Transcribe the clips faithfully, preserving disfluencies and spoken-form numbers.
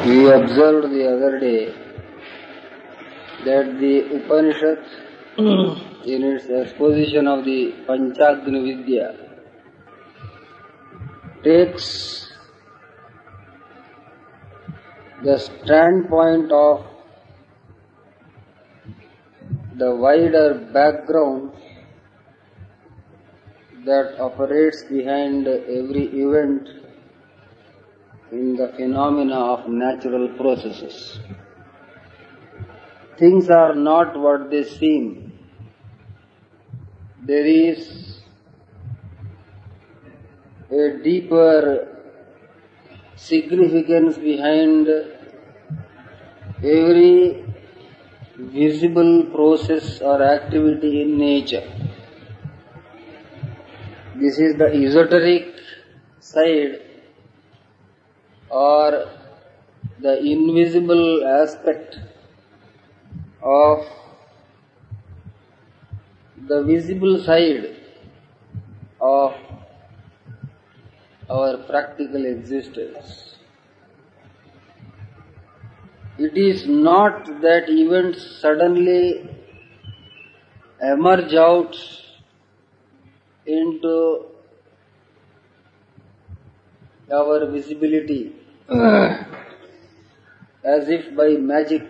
We observed the other day that the Upanishad in its exposition of the Panchagni Vidya takes the standpoint of the wider background that operates behind every event in the phenomena of natural processes. Things are not what they seem. There is a deeper significance behind every visible process or activity in nature. This is the esoteric side or the invisible aspect of the visible side of our practical existence. It is not that events suddenly emerge out into our visibility as if by magic,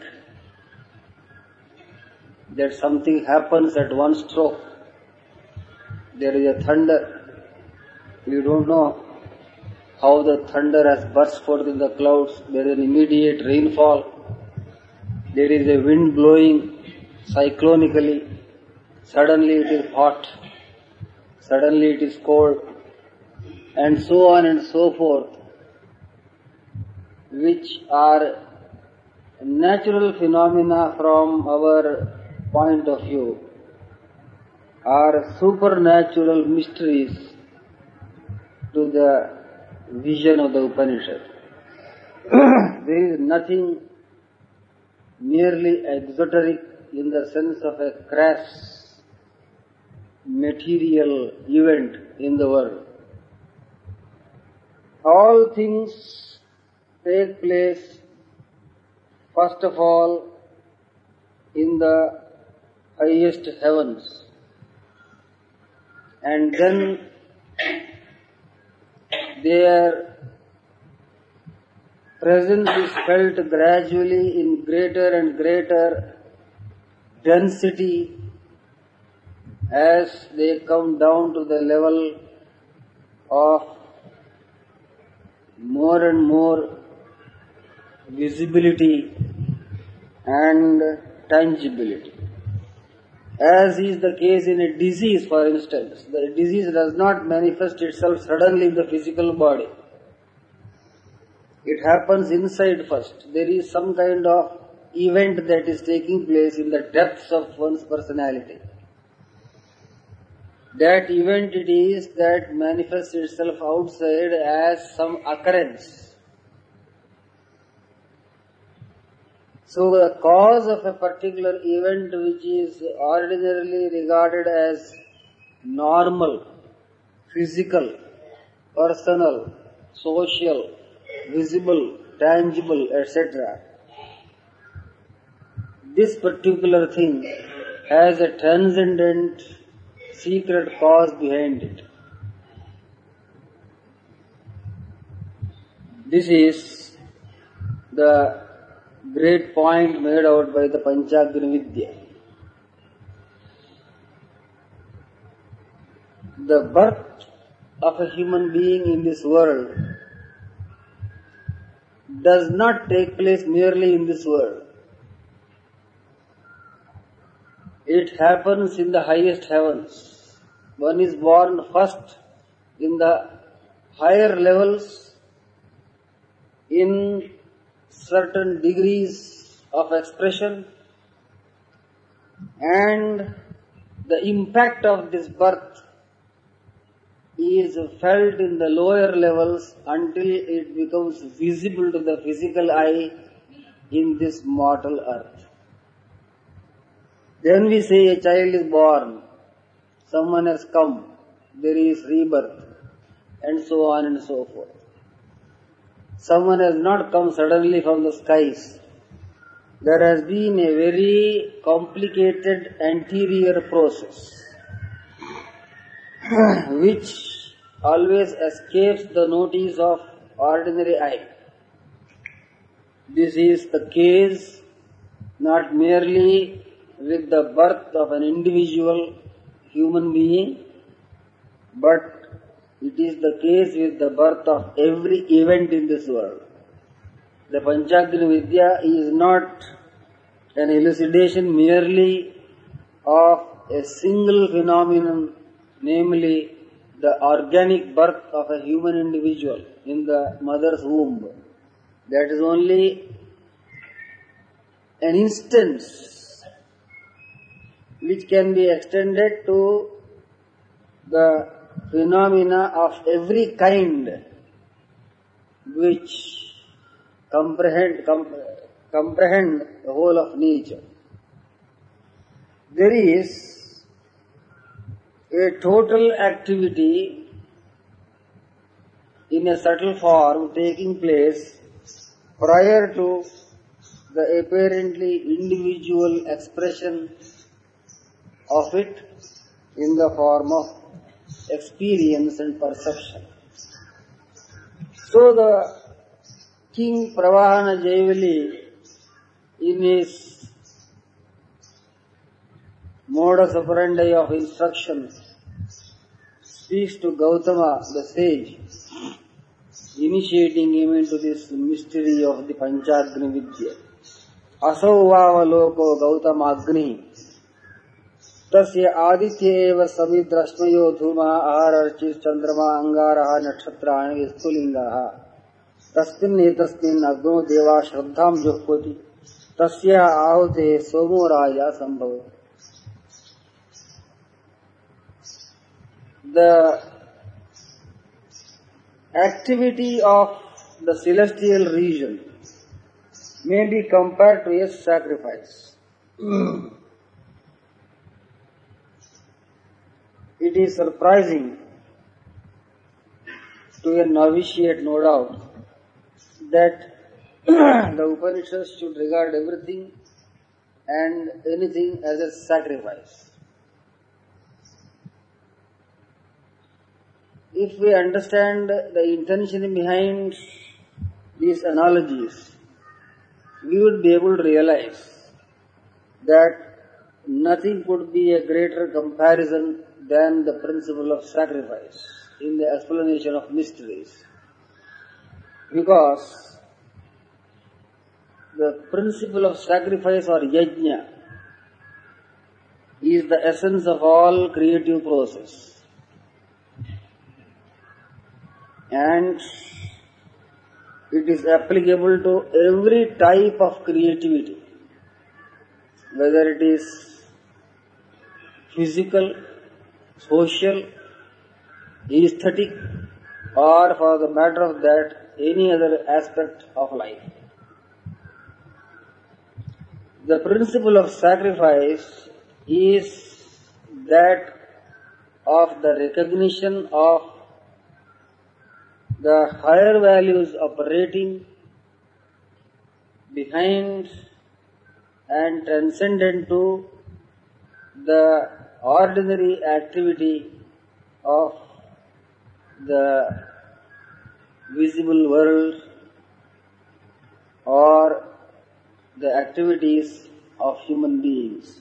that something happens at one stroke. There is a thunder. We don't know how the thunder has burst forth in the clouds. There is an immediate rainfall. There is a wind blowing cyclonically. Suddenly it is hot. Suddenly it is cold. And so on and so forth, which are natural phenomena from our point of view, are supernatural mysteries to the vision of the Upanishad. There is nothing merely exoteric in the sense of a crass material event in the world. All things take place, first of all, in the highest heavens, and then their presence is felt gradually in greater and greater density as they come down to the level of more and more visibility and tangibility. As is the case in a disease, for instance. The disease does not manifest itself suddenly in the physical body. It happens inside first. There is some kind of event that is taking place in the depths of one's personality. That event it is that manifests itself outside as some occurrence. So the cause of a particular event which is ordinarily regarded as normal, physical, personal, social, visible, tangible, et cetera. This particular thing has a transcendent secret cause behind it. This is the great point made out by the Panchagni Vidya. The birth of a human being in this world does not take place merely in this world. It happens in the highest heavens. One is born first in the higher levels in certain degrees of expression, and the impact of this birth is felt in the lower levels until it becomes visible to the physical eye in this mortal earth. Then we say a child is born, someone has come, there is rebirth, and so on and so forth. someone has not come suddenly from the skies. There has been a very complicated anterior process which always escapes the notice of ordinary eye. This is the case not merely with the birth of an individual human being, but it is the case with the birth of every event in this world. The Panchagni Vidya is not an elucidation merely of a single phenomenon, namely the organic birth of a human individual in the mother's womb. That is only an instance which can be extended to the phenomena of every kind which comprehend, com, comprehend the whole of nature. There is a total activity in a subtle form taking place prior to the apparently individual expression of it in the form of experience and perception. So the King Pravahana Jaivali, in his modus operandi of instruction, speaks to Gautama, the sage, initiating him into this mystery of the Panchagni Vidya. Asau vavaloko Gautama Agni tasya aditya eva samidrashmayo dhuma ahararchis chandrama angaraha nakshatrani vistulingaha tasmin netasmin agno deva shraddham juhpati tasya ahute somo raya sambhava. The activity of the celestial region may be compared to a sacrifice. It is surprising to a novitiate, no doubt, that the Upanishads should regard everything and anything as a sacrifice. If we understand the intention behind these analogies, we would be able to realize that nothing could be a greater comparison than the principle of sacrifice in the explanation of mysteries. Because the principle of sacrifice or yajna is the essence of all creative process. And it is applicable to every type of creativity, whether it is physical, social, aesthetic, or for the matter of that, any other aspect of life. The principle of sacrifice is that of the recognition of the higher values operating behind and transcendent to the ordinary activity of the visible world or the activities of human beings.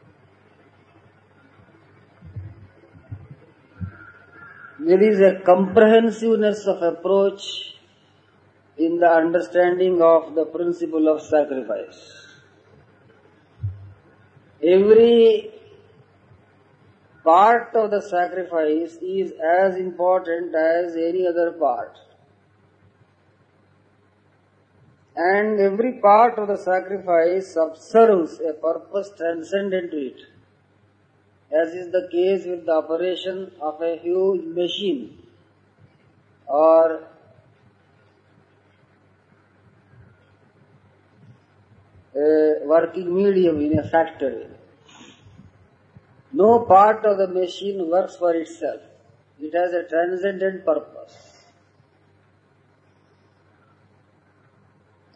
There is a comprehensiveness of approach in the understanding of the principle of sacrifice. Every part of the sacrifice is as important as any other part. And every part of the sacrifice subserves a purpose transcendent to it, as is the case with the operation of a huge machine or a working medium in a factory. No part of the machine works for itself. It has a transcendent purpose.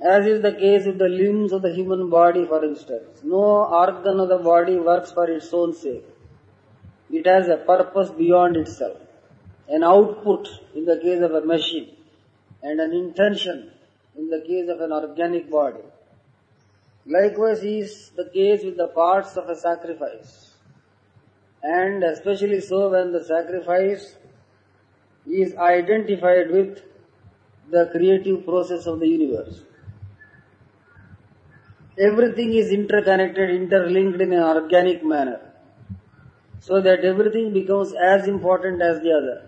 As is the case with the limbs of the human body, for instance. No organ of the body works for its own sake. It has a purpose beyond itself, an output in the case of a machine, and an intention in the case of an organic body. Likewise is the case with the parts of a sacrifice, and especially so when the sacrifice is identified with the creative process of the universe. Everything is interconnected, interlinked in an organic manner, so that everything becomes as important as the other.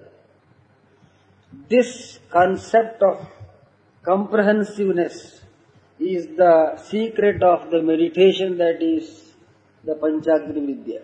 This concept of comprehensiveness is the secret of the meditation that is the Panchagni Vidya.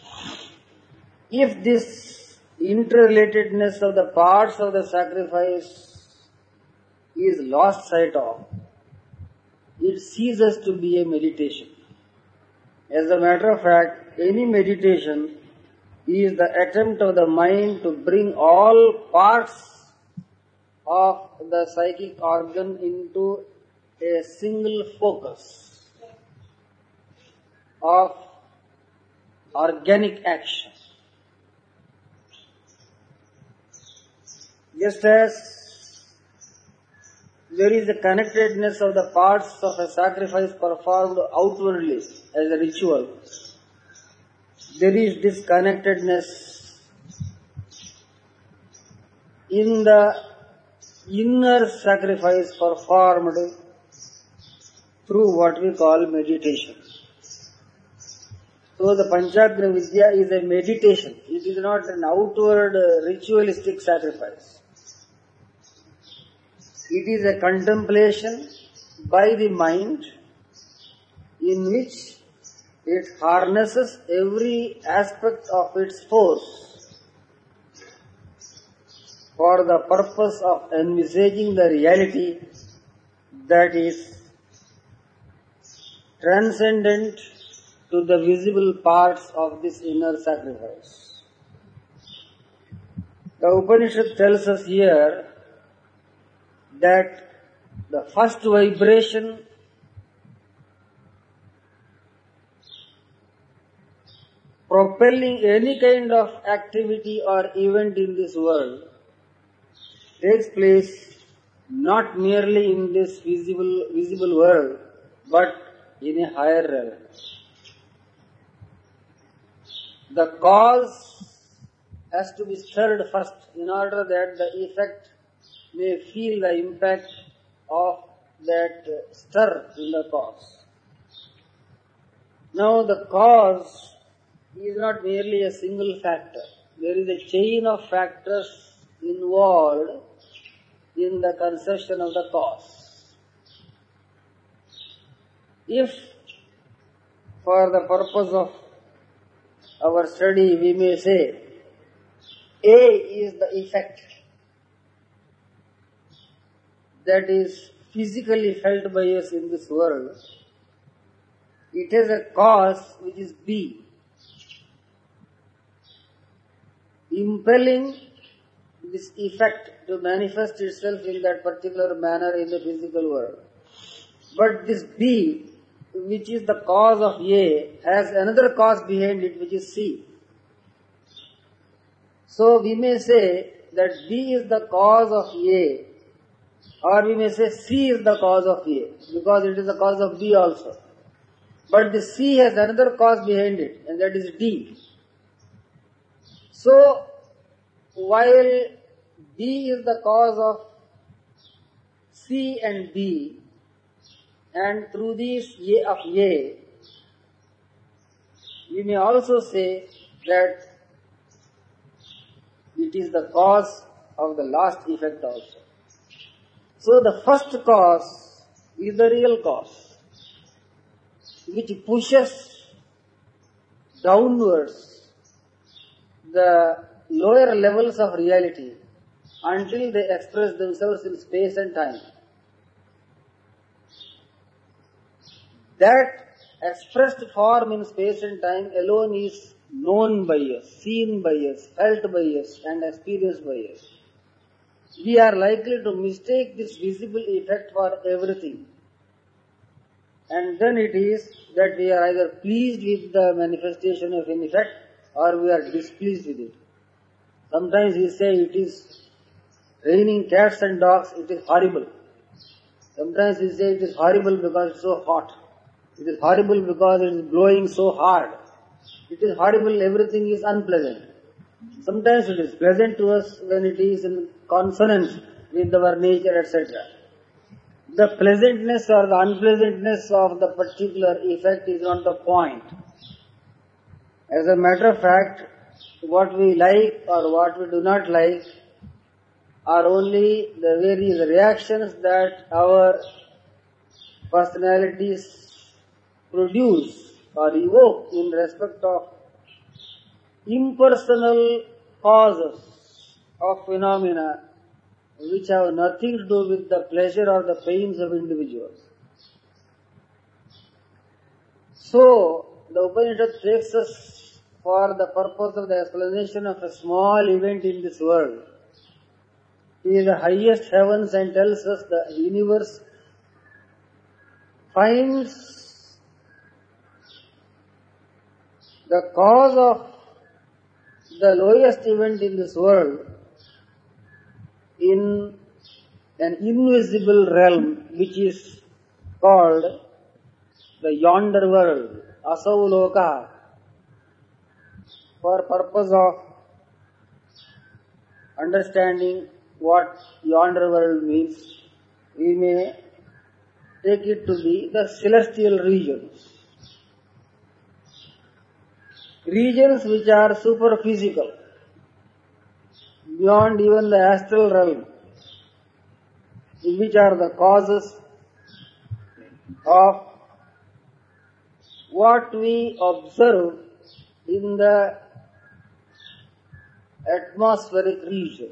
If this interrelatedness of the parts of the sacrifice is lost sight of, it ceases to be a meditation. As a matter of fact, any meditation is the attempt of the mind to bring all parts of the psychic organ into a single focus of organic action. Just as there is a connectedness of the parts of a sacrifice performed outwardly as a ritual, there is disconnectedness in the inner sacrifice performed through what we call meditation. So the Panchagni Vidya is a meditation. It is not an outward uh, ritualistic sacrifice. It is a contemplation by the mind in which it harnesses every aspect of its force for the purpose of envisaging the reality that is transcendent to the visible parts of this inner sacrifice. The Upanishad tells us here that the first vibration propelling any kind of activity or event in this world takes place not merely in this visible visible world, but in a higher realm. The cause has to be stirred first in order that the effect may feel the impact of that stir in the cause. Now the cause is not merely a single factor. There is a chain of factors involved in the conception of the cause. If for the purpose of our study we may say A is the effect that is physically felt by us in this world, it has a cause which is B, impelling this effect to manifest itself in that particular manner in the physical world. But this B, which is the cause of A, has another cause behind it which is C. So we may say that B is the cause of A, or we may say C is the cause of A, because it is the cause of B also. But the C has another cause behind it, and that is D. So, while B is the cause of C and B, and through these A of A, we may also say that it is the cause of the last effect also. So the first cause is the real cause, which pushes downwards the lower levels of reality until they express themselves in space and time. That expressed form in space and time alone is known by us, seen by us, felt by us, and experienced by us. We are likely to mistake this visible effect for everything and then it is that we are either pleased with the manifestation of an effect or we are displeased with it. Sometimes we say it is raining cats and dogs, it is horrible. Sometimes we say it is horrible because it is so hot. It is horrible because it is blowing so hard. It is horrible, everything is unpleasant. Sometimes it is pleasant to us when it is in consonance with our nature, et cetera. The pleasantness or the unpleasantness of the particular effect is not the point. As a matter of fact, what we like or what we do not like are only the various reactions that our personalities produce or evoke in respect of impersonal causes of phenomena which have nothing to do with the pleasure or the pains of individuals. So, the Upanishad takes us for the purpose of the explanation of a small event in this world. He is the highest heavens and tells us the universe finds the cause of the lowest event in this world in an invisible realm which is called the yonder world, Asau Loka. For purpose of understanding what yonder world means, we may take it to be the celestial regions. Regions which are superphysical, beyond even the astral realm, which are the causes of what we observe in the atmospheric region.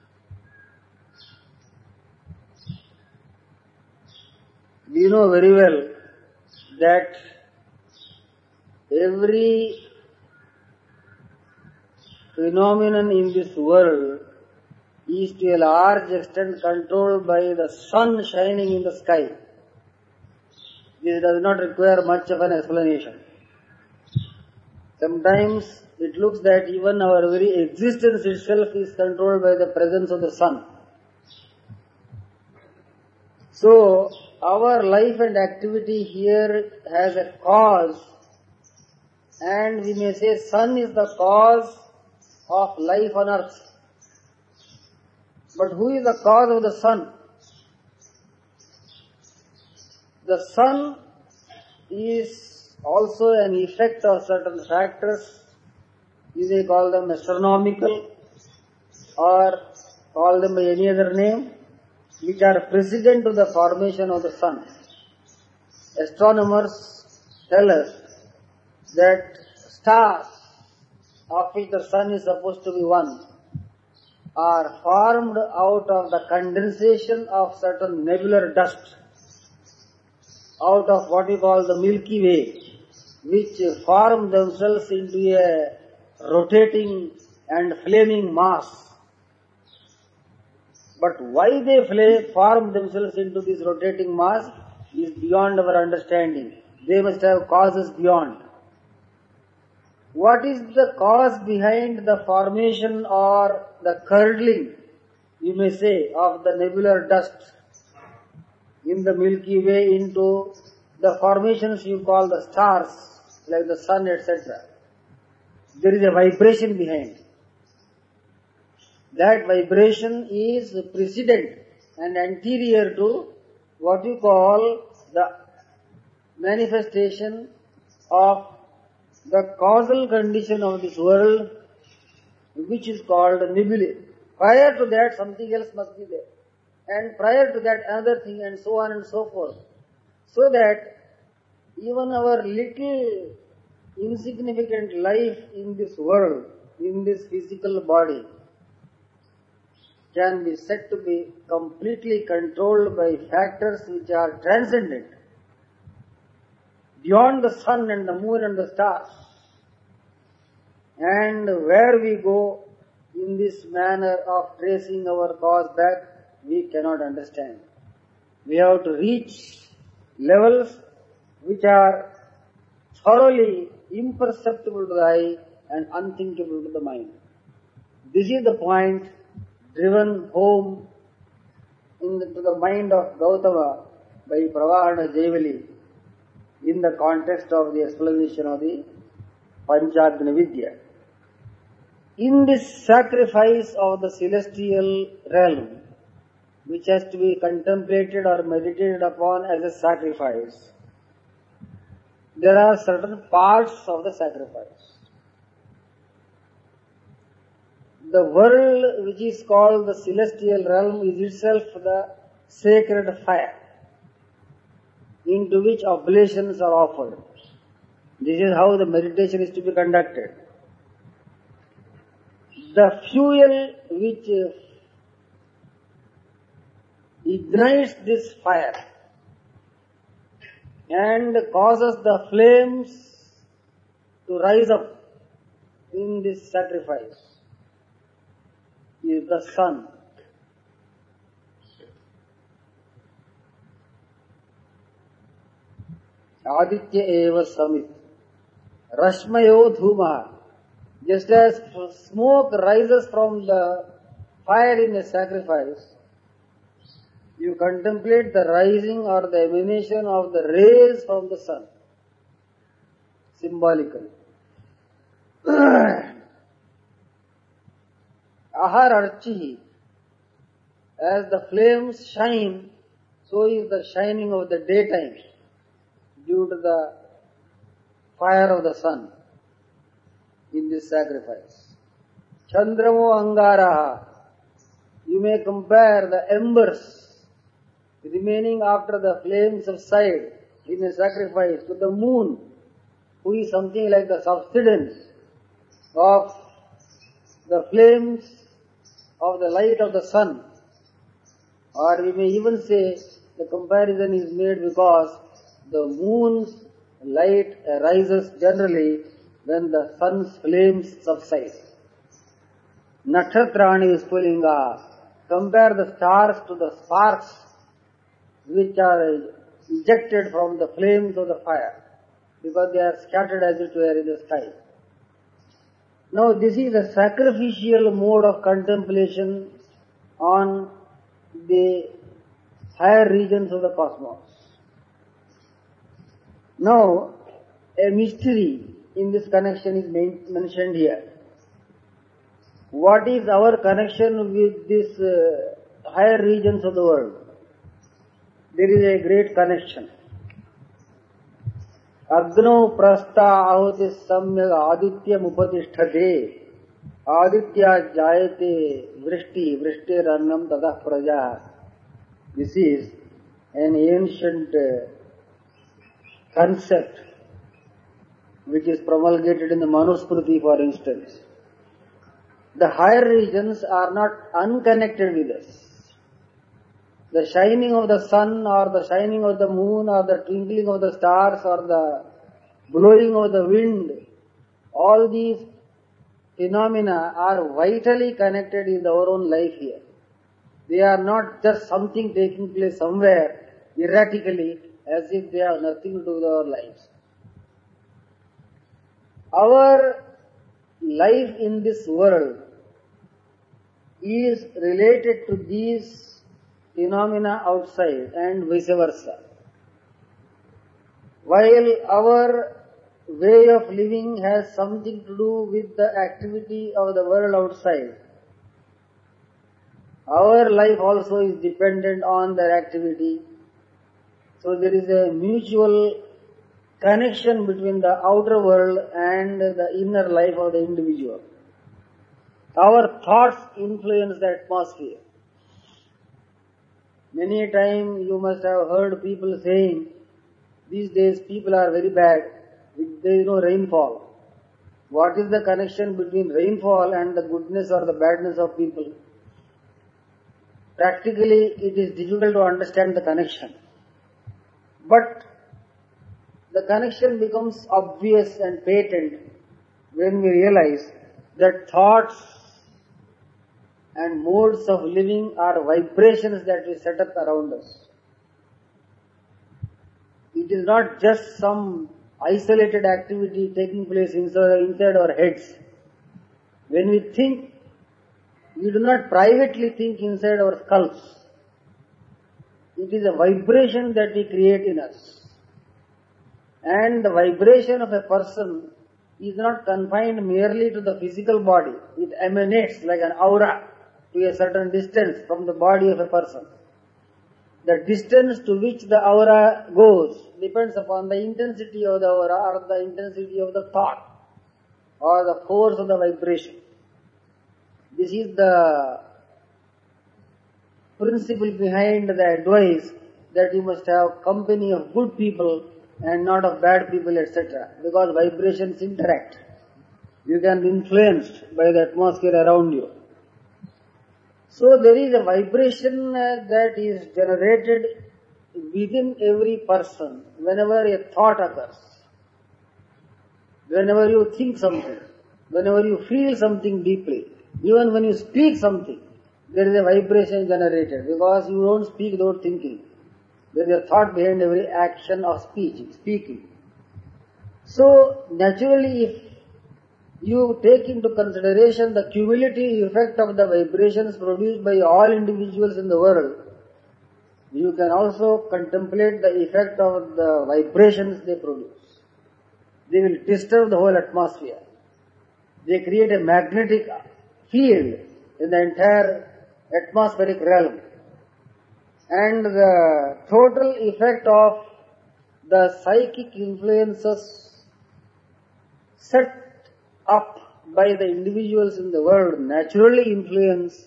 We know very well that every phenomenon in this world is to a large extent controlled by the sun shining in the sky. This does not require much of an explanation. Sometimes it looks that even our very existence itself is controlled by the presence of the sun. So, our life and activity here has a cause, and we may say sun is the cause of life on earth. But who is the cause of the sun? The sun is also an effect of certain factors. You may call them astronomical or call them by any other name, which are precedent to the formation of the sun. Astronomers tell us that stars, of which the sun is supposed to be one, are formed out of the condensation of certain nebular dust, out of what we call the Milky Way, which form themselves into a rotating and flaming mass. But why they flame, form themselves into this rotating mass is beyond our understanding. They must have causes beyond. What is the cause behind the formation or the curdling, you may say, of the nebular dust in the Milky Way into the formations you call the stars, like the sun, et cetera? There is a vibration behind. That vibration is precedent and anterior to what you call the manifestation of the causal condition of this world, which is called nebulae. Prior to that, something else must be there. And prior to that, another thing, and so on and so forth. So that even our little insignificant life in this world, in this physical body, can be said to be completely controlled by factors which are transcendent, beyond the sun and the moon and the stars. And where we go in this manner of tracing our cause back, we cannot understand. We have to reach levels which are thoroughly imperceptible to the eye and unthinkable to the mind. This is the point driven home in the, to the mind of Gautama by Pravahana Jaivali in the context of the explanation of the Panchagni Vidya. In this sacrifice of the celestial realm, which has to be contemplated or meditated upon as a sacrifice, there are certain parts of the sacrifice. The world which is called the celestial realm is itself the sacred fire into which oblations are offered. This is how the meditation is to be conducted. The fuel which ignites this fire and causes the flames to rise up in this sacrifice is the sun. Aditya eva samit. Rashmayo dhuma. Just as smoke rises from the fire in a sacrifice, you contemplate the rising or the emanation of the rays from the sun, symbolically. Ahar archihi. As the flames shine, so is the shining of the daytime due to the fire of the sun in this sacrifice. Chandramo angaraha. You may compare the embers remaining after the flames subside in a sacrifice to the moon, who is something like the subsidence of the flames of the light of the sun. Or we may even say the comparison is made because the moon's light rises generally when the sun's flames subside. Nakshatrani is Pullinga. Compare the stars to the sparks which are ejected from the flames of the fire, because they are scattered as it were in the sky. Now this is a sacrificial mode of contemplation on the higher regions of the cosmos. Now a mystery in this connection is mentioned here. What is our connection with these uh, higher regions of the world? There is a great connection. Agno prastha ahuti samyag adityam upatisthate aditya jayate vrishti vrishte rannam tadah praja. This is an ancient uh, concept which is promulgated in the Manusmriti, for instance. The higher regions are not unconnected with us. The shining of the sun or the shining of the moon or the twinkling of the stars or the blowing of the wind, all these phenomena are vitally connected in our own life here. They are not just something taking place somewhere erratically as if they have nothing to do with our lives. Our life in this world is related to these phenomena outside and vice versa. While our way of living has something to do with the activity of the world outside, our life also is dependent on their activity. So there is a mutual connection between the outer world and the inner life of the individual. Our thoughts influence the atmosphere. Many a time you must have heard people saying, these days people are very bad, there is no rainfall. What is the connection between rainfall and the goodness or the badness of people? Practically, it is difficult to understand the connection. But the connection becomes obvious and patent when we realize that thoughts and modes of living are vibrations that we set up around us. It is not just some isolated activity taking place inside, inside our heads. When we think, we do not privately think inside our skulls. It is a vibration that we create in us. And the vibration of a person is not confined merely to the physical body. It emanates like an aura to a certain distance from the body of a person. The distance to which the aura goes depends upon the intensity of the aura or the intensity of the thought or the force of the vibration. This is the principle behind the advice that you must have company of good people and not of bad people, et cetera. Because vibrations interact. You can be influenced by the atmosphere around you. So there is a vibration uh, that is generated within every person whenever a thought occurs. Whenever you think something, whenever you feel something deeply, even when you speak something, there is a vibration generated because you don't speak without thinking. There is a thought behind every action of speech, speaking. So naturally, if you take into consideration the cumulative effect of the vibrations produced by all individuals in the world, you can also contemplate the effect of the vibrations they produce. They will disturb the whole atmosphere. They create a magnetic field in the entire atmospheric realm. And the total effect of the psychic influences set up by the individuals in the world naturally influence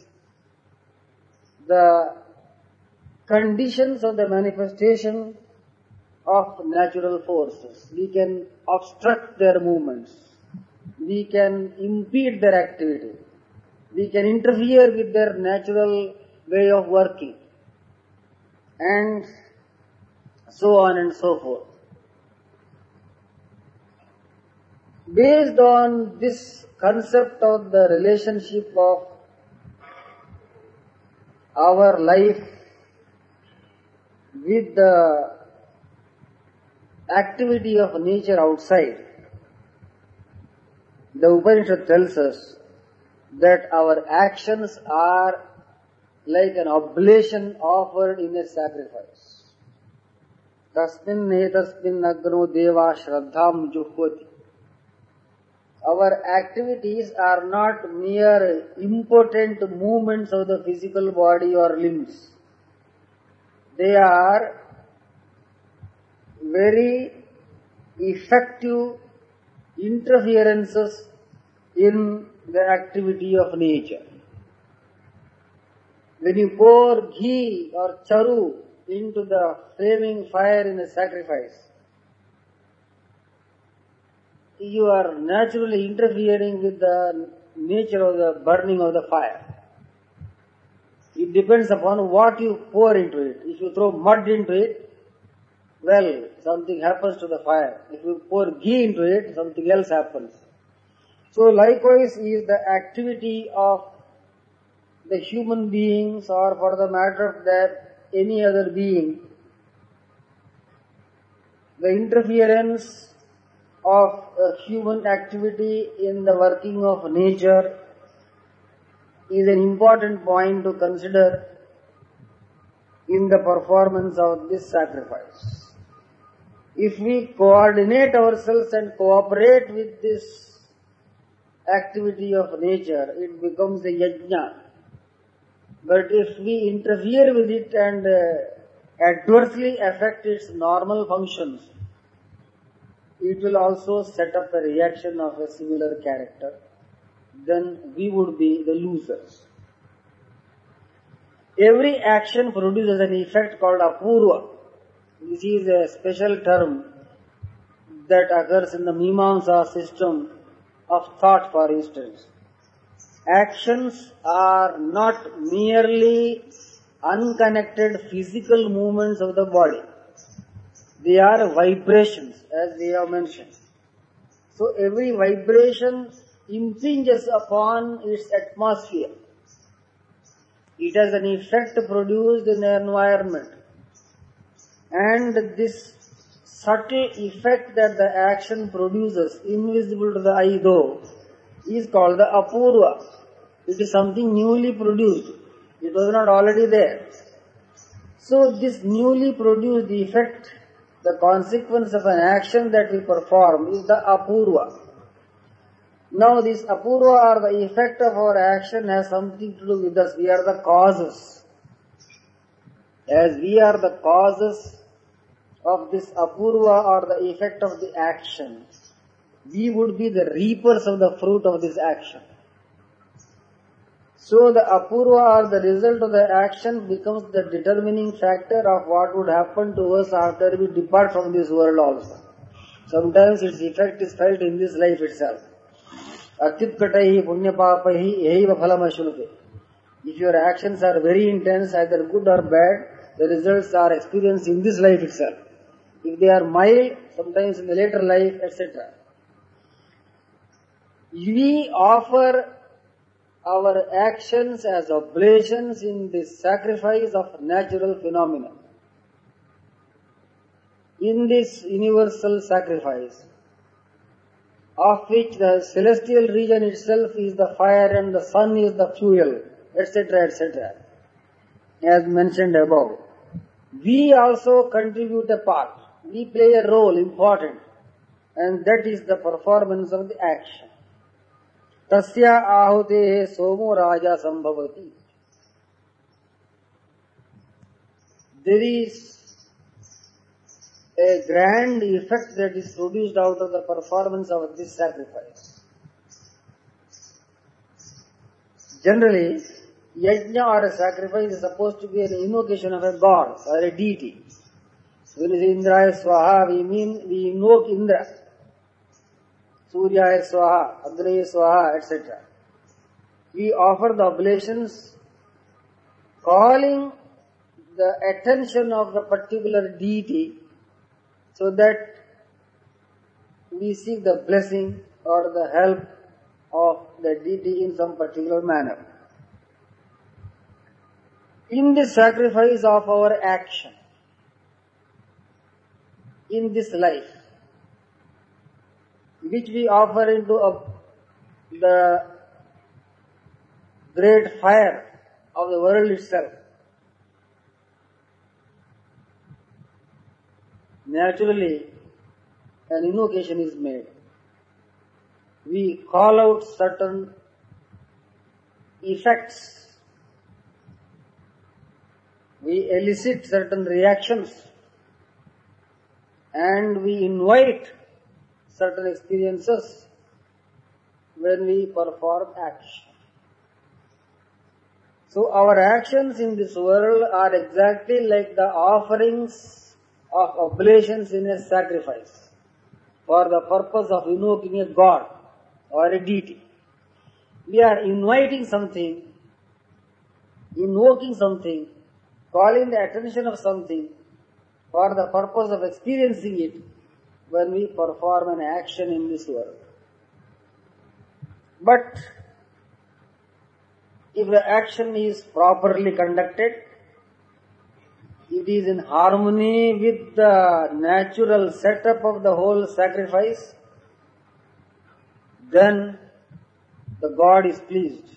the conditions of the manifestation of natural forces. We can obstruct their movements. We can impede their activity. We can interfere with their natural way of working. And so on and so forth. Based on this concept of the relationship of our life with the activity of nature outside, the Upanishad tells us that our actions are like an oblation offered in a sacrifice. Tasmin netasmin agno deva shraddham juhvati. Our activities are not mere impotent movements of the physical body or limbs. They are very effective interferences in the activity of nature. When you pour ghee or charu into the flaming fire in a sacrifice, you are naturally interfering with the nature of the burning of the fire. It depends upon what you pour into it. If you throw mud into it, well, something happens to the fire. If you pour ghee into it, something else happens. So likewise is the activity of the human beings, or for the matter of that, any other being. The interference of a human activity in the working of nature is an important point to consider in the performance of this sacrifice. If we coordinate ourselves and cooperate with this activity of nature, it becomes a yajna. But if we interfere with it and uh, adversely affect its normal functions, it will also set up a reaction of a similar character. Then we would be the losers. Every action produces an effect called apurva. This is a special term that occurs in the Mimamsa system of thought, for instance. Actions are not merely unconnected physical movements of the body. They are vibrations, as we have mentioned. So every vibration impinges upon its atmosphere. It has an effect produced in the environment. And this subtle effect that the action produces, invisible to the eye though, is called the apurva. It is something newly produced. It was not already there. So this newly produced effect, the consequence of an action that we perform, is the apurva. Now this apurva or the effect of our action has something to do with us. We are the causes. As we are the causes of this apurva or the effect of the action, we would be the reapers of the fruit of this action. So the apurva or the result of the action becomes the determining factor of what would happen to us after we depart from this world also. Sometimes its effect is felt in this life itself. Atyutkataihi punyapapahi ehaiva phalamashunute. If your actions are very intense, either good or bad, the results are experienced in this life itself. If they are mild, sometimes in the later life, et cetera. We offer our actions as oblations in this sacrifice of natural phenomena. In this universal sacrifice, of which the celestial region itself is the fire and the sun is the fuel, et cetera, et cetera, as mentioned above. We also contribute a part. We play a role important, and that is the performance of the action. Tasya ahute somo raja sambhavati. There is a grand effect that is produced out of the performance of this sacrifice. Generally, yajna or a sacrifice is supposed to be an invocation of a god or a deity. When we say Indraya Swaha, we mean we invoke Indra. Suryaya Swaha, Agraya Swaha, et cetera. We offer the oblations calling the attention of the particular deity so that we seek the blessing or the help of the deity in some particular manner. In the sacrifice of our action, in this life, which we offer into a, the great fire of the world itself, naturally an invocation is made. We call out certain effects. We elicit certain reactions and we invite certain experiences when we perform action. So our actions in this world are exactly like the offerings of oblations in a sacrifice for the purpose of invoking a god or a deity. We are inviting something, invoking something, calling the attention of something for the purpose of experiencing it when we perform an action in this world. But if the action is properly conducted, it is in harmony with the natural setup of the whole sacrifice, then the God is pleased.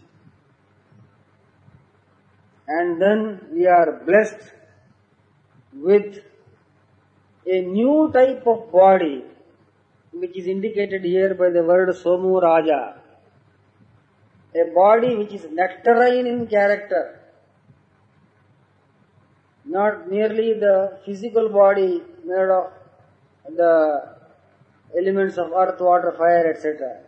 And then we are blessed with a new type of body, which is indicated here by the word Somu Raja. A body which is nectarine in character, not merely the physical body made of the elements of earth, water, fire, et cetera.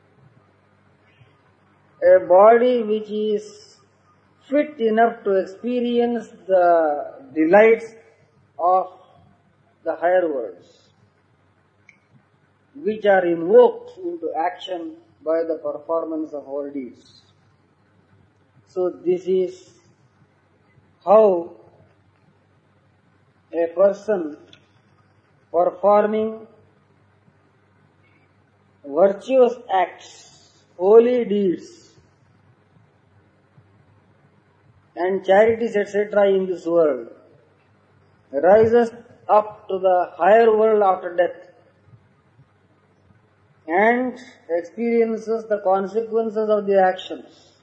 A body which is fit enough to experience the delights of the higher worlds, which are invoked into action by the performance of our deeds. So this is how a person performing virtuous acts, holy deeds, and charities, et cetera in this world rises up to the higher world after death and experiences the consequences of the actions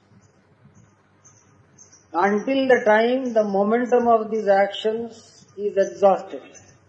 until the time the momentum of these actions is exhausted.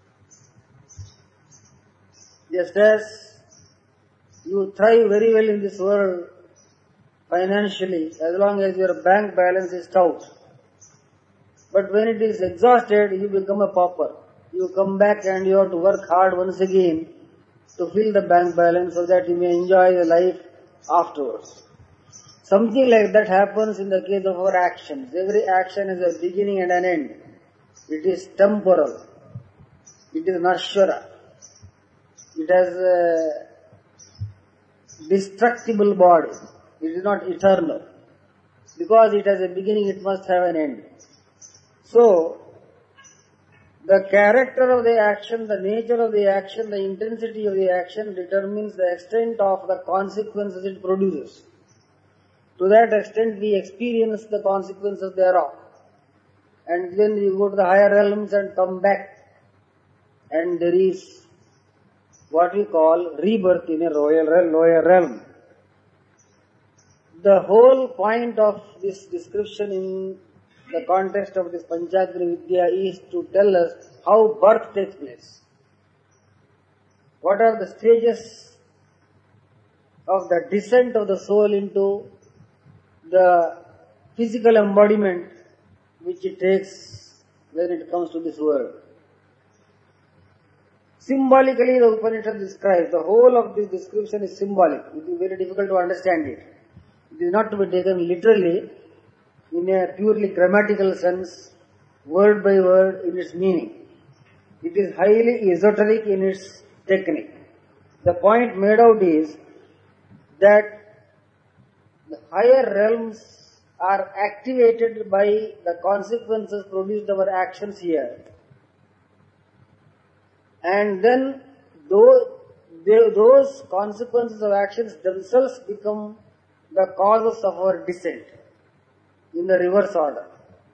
Just as you thrive very well in this world financially as long as your bank balance is stout. But when it is exhausted, you become a pauper. You come back and you have to work hard once again to fill the bank balance so that you may enjoy the life afterwards. Something like that happens in the case of our actions. Every action has a beginning and an end. It is temporal. It is nashwara. It has a destructible body. It is not eternal. Because it has a beginning, it must have an end. So, the character of the action, the nature of the action, the intensity of the action determines the extent of the consequences it produces. To that extent, we experience the consequences thereof. And then we go to the higher realms and come back. And there is what we call rebirth in a royal lower realm. The whole point of this description in the context of this Panchagrih Vidya is to tell us how birth takes place. What are the stages of the descent of the soul into the physical embodiment which it takes when it comes to this world. Symbolically, the Upanishad describes, the whole of this description is symbolic. It is very difficult to understand it. It is not to be taken literally in a purely grammatical sense, word by word in its meaning. It is highly esoteric in its technique. The point made out is that the higher realms are activated by the consequences produced by our actions here. And then those, those consequences of actions themselves become the causes of our descent in the reverse order.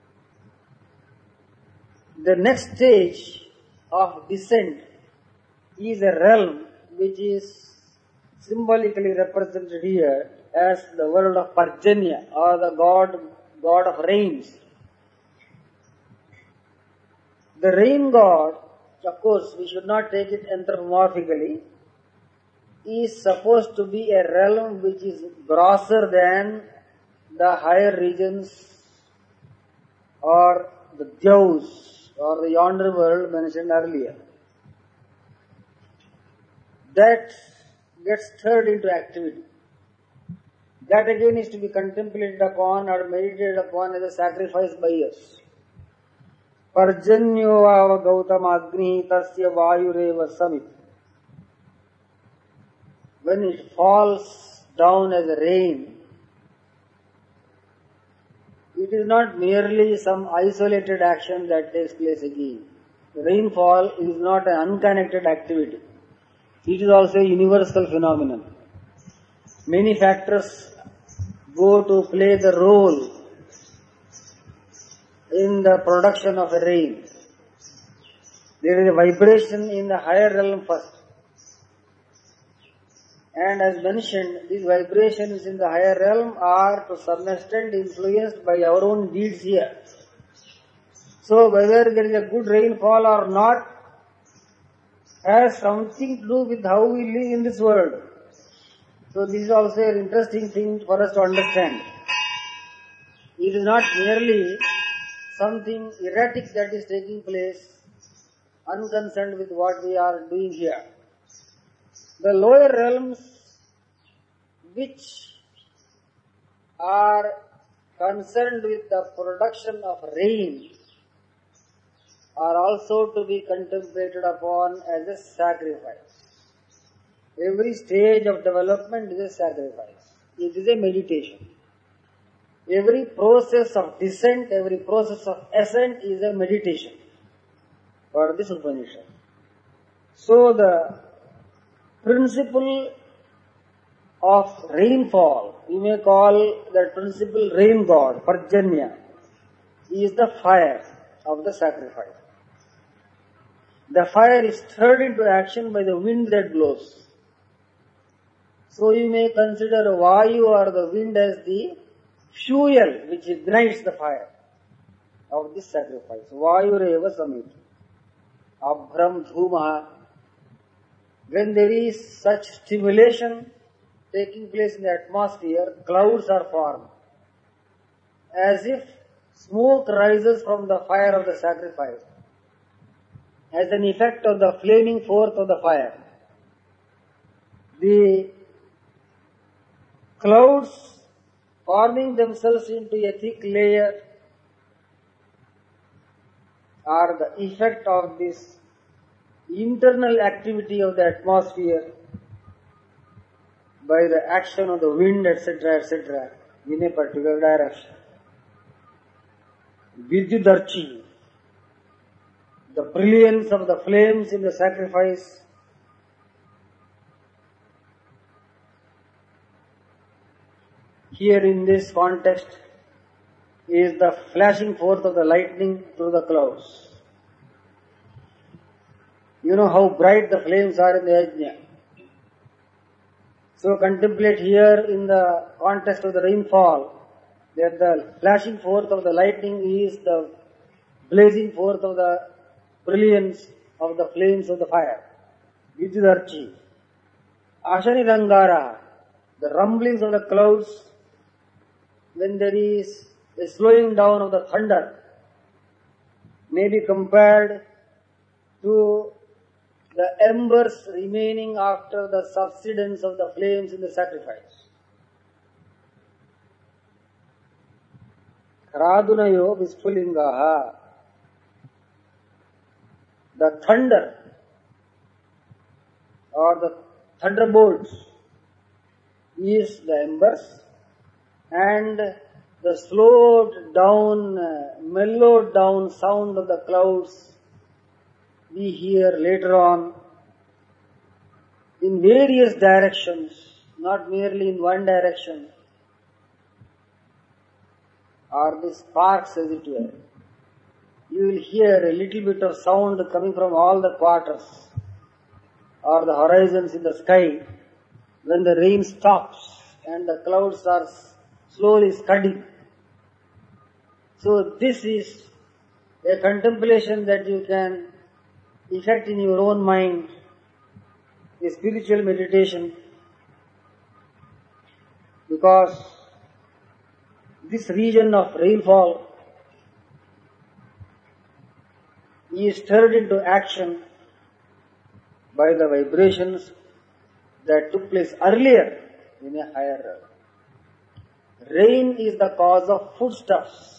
The next stage of descent is a realm which is symbolically represented here as the world of Parjanya, or the god, god of rains. The rain god, of course, we should not take it anthropomorphically, is supposed to be a realm which is grosser than the higher regions or the Dyaus or the yonder world mentioned earlier. That gets stirred into activity. That again is to be contemplated upon or meditated upon as a sacrifice by us. Parjanyo vava gautama agni tasya vayureva samit. When it falls down as rain, it is not merely some isolated action that takes place again. Rainfall is not an unconnected activity. It is also a universal phenomenon. Many factors go to play the role in the production of a rain. There is a vibration in the higher realm first. And as mentioned, these vibrations in the higher realm are to some extent influenced by our own deeds here. So whether there is a good rainfall or not has something to do with how we live in this world. So this is also an interesting thing for us to understand. It is not merely something erratic that is taking place, unconcerned with what we are doing here. The lower realms which are concerned with the production of rain are also to be contemplated upon as a sacrifice. Every stage of development is a sacrifice. It is a meditation. Every process of descent, every process of ascent is a meditation for this Upanishad. So the principle of rainfall, we may call that principle rain god, Parjanya, is the fire of the sacrifice. The fire is stirred into action by the wind that blows. So you may consider Vayu or the wind as the fuel which ignites the fire of this sacrifice. Vayureva samiti. Abhram dhumaha. When there is such stimulation taking place in the atmosphere, clouds are formed. As if smoke rises from the fire of the sacrifice as an effect of the flaming forth of the fire. The clouds forming themselves into a thick layer are the effect of this internal activity of the atmosphere by the action of the wind, et cetera, et cetera, in a particular direction. Vidyudarchi, the brilliance of the flames in the sacrifice here in this context is the flashing forth of the lightning through the clouds. You know how bright the flames are in the yajna. So contemplate here in the context of the rainfall that the flashing forth of the lightning is the blazing forth of the brilliance of the flames of the fire. Vidyudarchi. Ashani Rangara, the rumblings of the clouds when there is a slowing down of the thunder may be compared to the embers remaining after the subsidence of the flames in the sacrifice. Radunayo Vispulingaha, the thunder or the thunderbolts is the embers, and the slowed down, uh, mellowed down sound of the clouds we hear later on in various directions, not merely in one direction, or the sparks as it were. You will hear a little bit of sound coming from all the quarters or the horizons in the sky when the rain stops and the clouds are slowly scudding. So this is a contemplation that you can effect in your own mind, a spiritual meditation, because this region of rainfall is stirred into action by the vibrations that took place earlier in a higher realm. Rain is the cause of foodstuffs.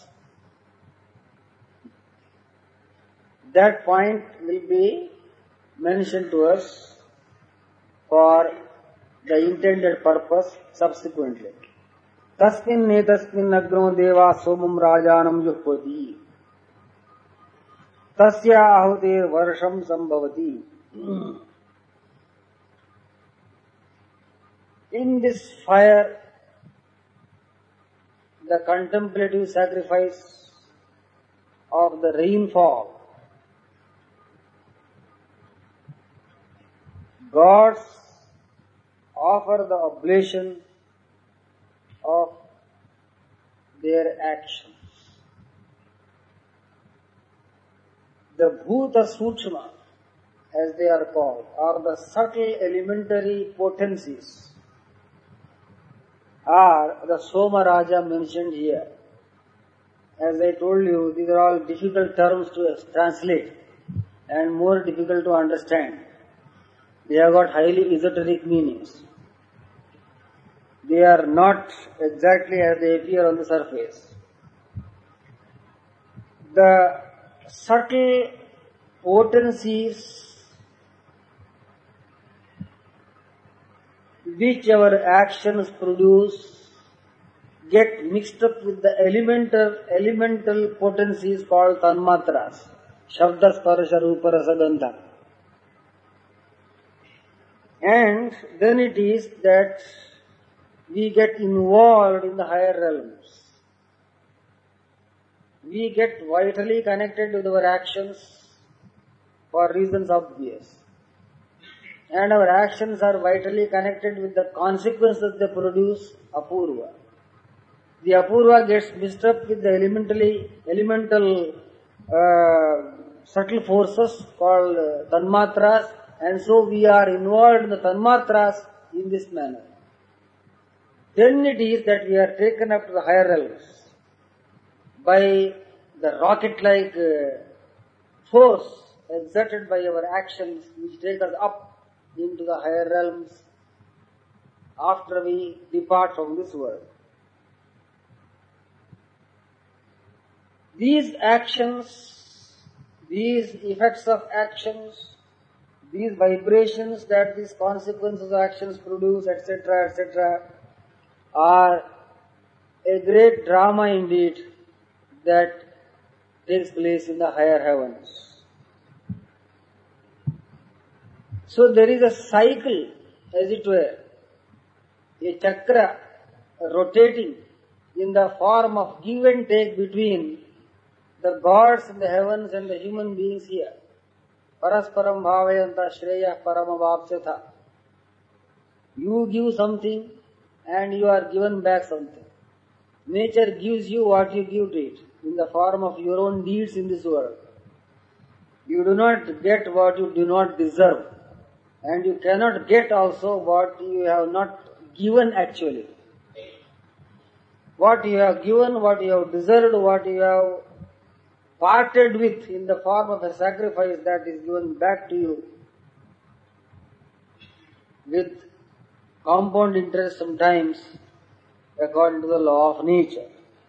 That point will be mentioned to us for the intended purpose subsequently. Tasmin netasmin agno deva somam rajanam juhpati tasya ahutir varsham sambhavati. In this fire, the contemplative sacrifice of the rainfall, gods offer the oblation of their actions. The Bhuta Sukshma, as they are called, are the subtle elementary potencies, are the Soma Raja mentioned here. As I told you, these are all difficult terms to translate and more difficult to understand. They have got highly esoteric meanings. They are not exactly as they appear on the surface. The subtle potencies which our actions produce get mixed up with the elemental, elemental potencies called tanmatras, shabda, sparsha, rupa, rasa, gandha. And then it is that we get involved in the higher realms. We get vitally connected with our actions for reasons obvious. And our actions are vitally connected with the consequences they produce, apurva. The apurva gets mixed up with the elementally, elemental uh, subtle forces called uh, tanmatras, and so we are involved in the tanmatras in this manner. Then it is that we are taken up to the higher realms by the rocket-like uh, force exerted by our actions, which take us up into the higher realms after we depart from this world. These actions, these effects of actions, these vibrations that these consequences of actions produce, et cetera, et cetera, are a great drama indeed that takes place in the higher heavens. So there is a cycle, as it were, a chakra rotating in the form of give and take between the gods in the heavens and the human beings here. Parasparam bhavayanta shreya paramavapsyatha. You give something and you are given back something. Nature gives you what you give to it in the form of your own deeds in this world. You do not get what you do not deserve, and you cannot get also what you have not given actually. What you have given, what you have deserved, what you have parted with in the form of a sacrifice, that is given back to you with compound interest sometimes according to the law of nature.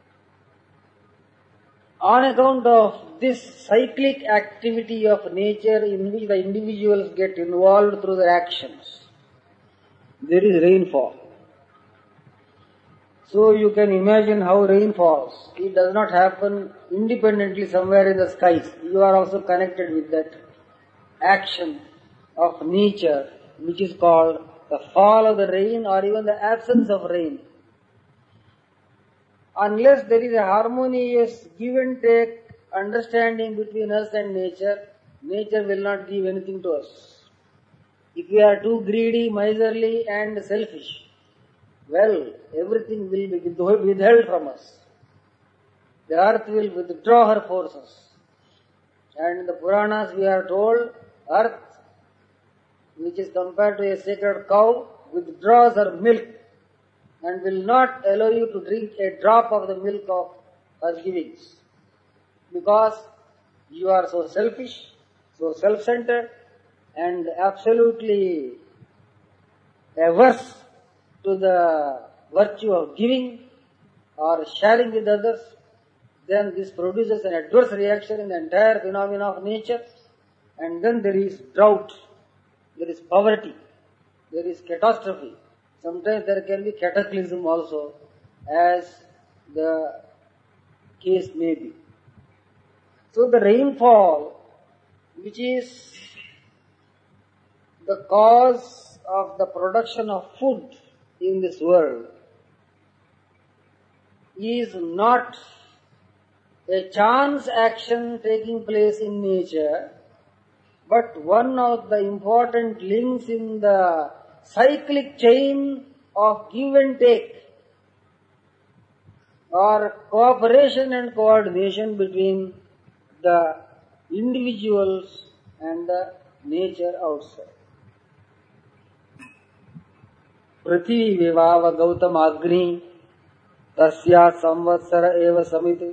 On account of this cyclic activity of nature in which the individuals get involved through their actions, there is rainfall. So you can imagine how rain falls. It does not happen independently somewhere in the skies. You are also connected with that action of nature, which is called the fall of the rain or even the absence of rain. Unless there is a harmonious give and take understanding between us and nature, nature will not give anything to us. If we are too greedy, miserly and selfish, well, everything will be withheld from us. The earth will withdraw her forces. And in the Puranas we are told, earth, which is compared to a sacred cow, withdraws her milk and will not allow you to drink a drop of the milk of her givings. Because you are so selfish, so self-centered, and absolutely averse to the virtue of giving or sharing with others, then this produces an adverse reaction in the entire phenomena of nature, and then there is drought, there is poverty, there is catastrophe. Sometimes there can be cataclysm also, as the case may be. So the rainfall, which is the cause of the production of food in this world, is not a chance action taking place in nature, but one of the important links in the cyclic chain of give and take, or cooperation and coordination between the individuals and the nature outside. Prithvi vivava gautam agni tasya samvatsara eva samiti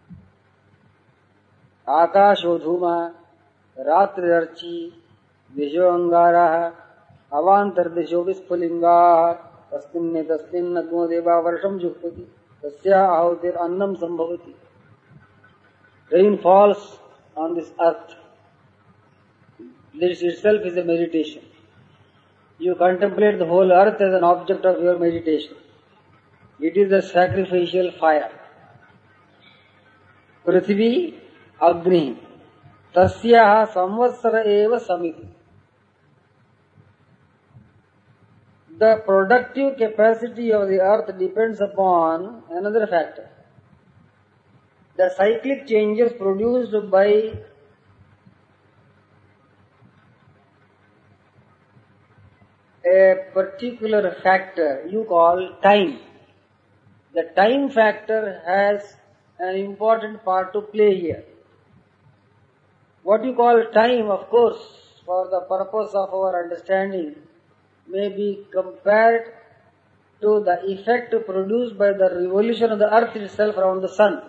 akasho dhuma ratri archi vijayangaraha avantar disho vispulingaha tasminne tasminna tumo deva varsham juhtati tasya ahutir annam sambhavati. Rain falls on this earth. This itself is a meditation. You contemplate the whole earth as an object of your meditation. It is a sacrificial fire. Prithvi Agni Tasyaha Samvatsara Eva Samiti. The productive capacity of the earth depends upon another factor. The cyclic changes produced by a particular factor you call time. The time factor has an important part to play here. What you call time, of course, for the purpose of our understanding, may be compared to the effect produced by the revolution of the earth itself around the sun,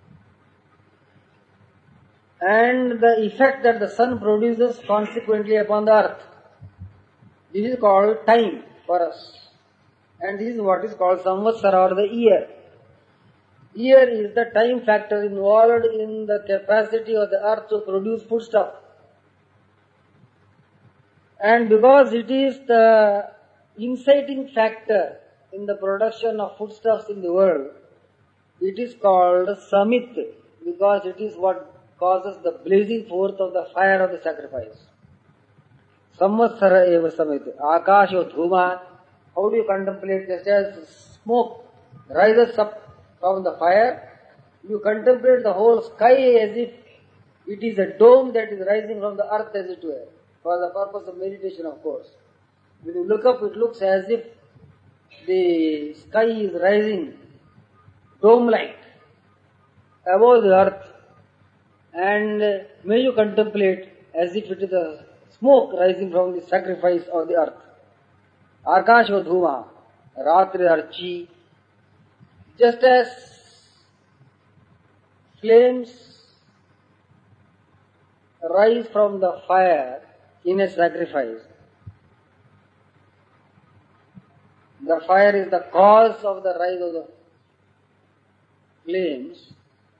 and the effect that the sun produces consequently upon the earth. This is called time for us, and this is what is called samvatsara, or the year. Year is the time factor involved in the capacity of the earth to produce foodstuff. And because it is the inciting factor in the production of foodstuffs in the world, it is called samit, because it is what causes the blazing forth of the fire of the sacrifice. Samvatsara eva samit. Akasho dhuma. How do you contemplate? Just as smoke rises up from the fire, you contemplate the whole sky as if it is a dome that is rising from the earth, as it were, for the purpose of meditation, of course. When you look up, it looks as if the sky is rising dome-like above the earth, and may you contemplate as if it is a smoke rising from the sacrifice of the earth. Akasho dhuma, ratri archi. Just as flames rise from the fire in a sacrifice, the fire is the cause of the rise of the flames.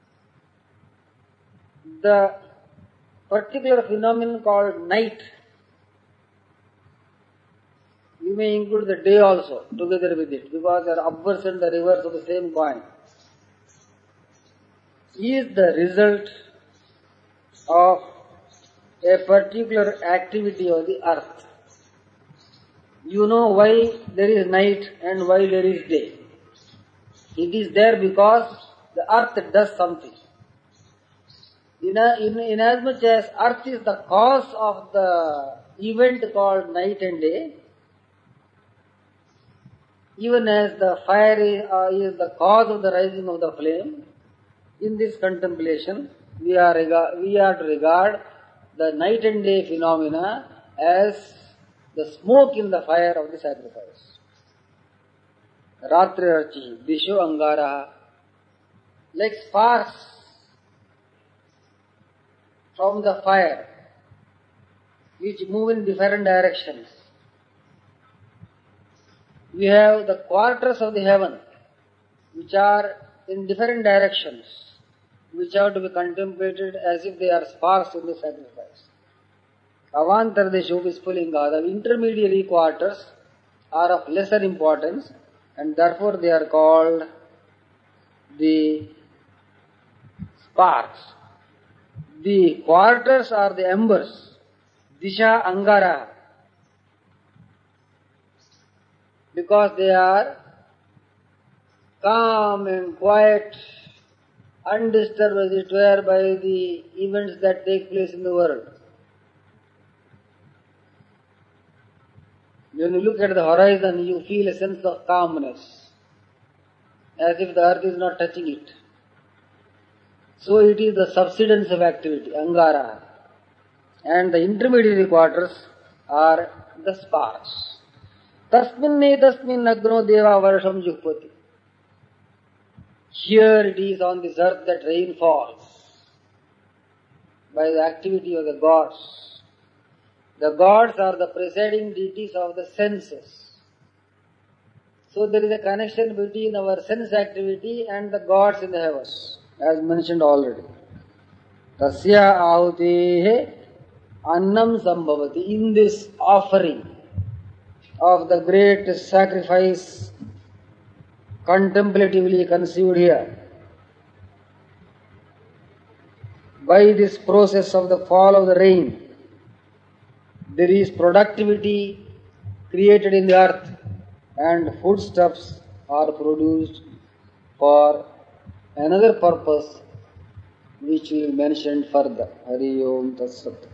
The particular phenomenon called night, you may include the day also together with it, because they are upwards and the reverse of the same coin, is the result of a particular activity of the earth. You know why there is night and why there is day. It is there because the earth does something. In, a, in, in as much as earth is the cause of the event called night and day, even as the fire is, uh, is the cause of the rising of the flame, in this contemplation we are, rega- we are to regard the night and day phenomena as the smoke in the fire of the sacrifice. Ratri archi, disho angara, like sparks from the fire, which move in different directions. We have the quarters of the heaven, which are in different directions, which have to be contemplated as if they are sparks in the sacrifice. Avantar desho vispulinga, the intermediary quarters are of lesser importance, and therefore they are called the sparks. The quarters are the embers, disha angara, because they are calm and quiet, undisturbed as it were by the events that take place in the world. When you look at the horizon, you feel a sense of calmness, as if the earth is not touching it. So it is the subsidence of activity, angara, and the intermediary quarters are the sparks. Tasmin tasmin agno deva varsham jukpati. Here it is on this earth that rain falls by the activity of the gods. The gods are the presiding deities of the senses. So there is a connection between our sense activity and the gods in the heavens, as mentioned already. Tasya ahutehe annam sambhavati. In this offering of the great sacrifice contemplatively conceived here, by this process of the fall of the rain, there is productivity created in the earth, and foodstuffs are produced for another purpose which we will mention further. Hari Om Tat Sat.